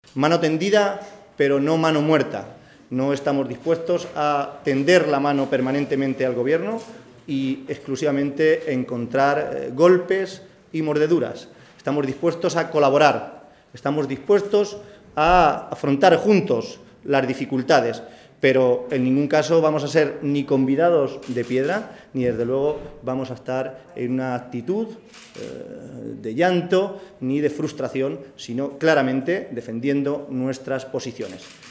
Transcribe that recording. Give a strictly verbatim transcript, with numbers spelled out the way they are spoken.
Mano tendida, pero no mano muerta. No estamos dispuestos a tender la mano permanentemente al Gobierno y exclusivamente encontrar eh, golpes y mordeduras. Estamos dispuestos a colaborar, estamos dispuestos a afrontar juntos las dificultades, pero en ningún caso vamos a ser ni convidados de piedra, ni desde luego vamos a estar en una actitud eh, de llanto ni de frustración, sino claramente defendiendo nuestras posiciones.